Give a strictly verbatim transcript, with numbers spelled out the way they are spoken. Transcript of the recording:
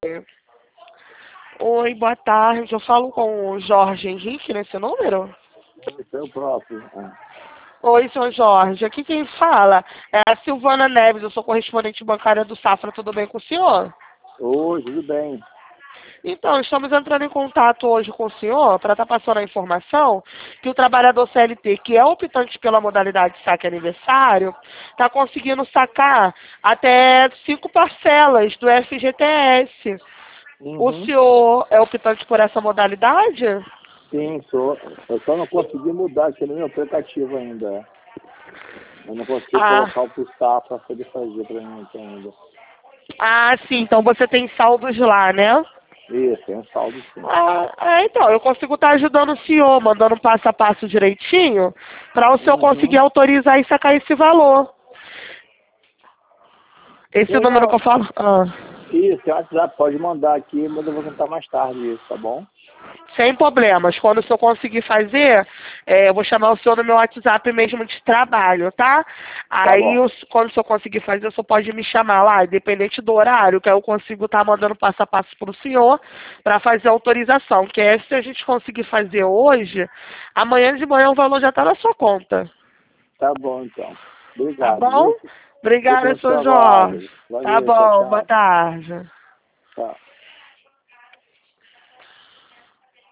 Oi, boa tarde. Eu falo com o Jorge Henrique nesse número? Esse é o próprio. Ah. Oi, senhor Jorge. Aqui quem fala é a Silvana Neves. Eu sou correspondente bancária do Safra. Tudo bem com o senhor? Oi, tudo bem. Então, estamos entrando em contato hoje com o senhor para estar passando a informação que o trabalhador C L T, que é optante pela modalidade saque aniversário, está conseguindo sacar até cinco parcelas do F G T S. Uhum. O senhor é optante por essa modalidade? Sim, sou. Eu só não consegui mudar aqui no meu aplicativo ainda. Eu não consegui Ah, colocar o Pustá para poder fazer para mim aqui ainda. ah, sim. Então você tem saldos lá, né? Isso, tem um saldo sim. Ah, é, então, eu consigo estar ajudando o senhor, mandando um passo a passo direitinho, para o senhor conseguir Uhum. autorizar e sacar esse valor. Esse Sim, número que não. eu falo? Ah. Isso, tem WhatsApp, pode mandar aqui, mas eu vou tentar mais tarde isso, tá bom? Sem problemas. Quando o senhor conseguir fazer, é, eu vou chamar o senhor no meu WhatsApp mesmo de trabalho, tá? Tá Aí, bom. o- quando o senhor conseguir fazer, o senhor pode me chamar lá, independente do horário, que aí eu consigo estar mandando passo a passo para o senhor para fazer a autorização. Que é, se a gente conseguir fazer hoje, amanhã de manhã o valor já está na sua conta. Tá bom, então. Tá Obrigado, bom? viu? Fico Obrigada, no senhor seu aguardo. Jorge. Tá Valeu, tchau, bom. Boa tchau. tarde. Tchau.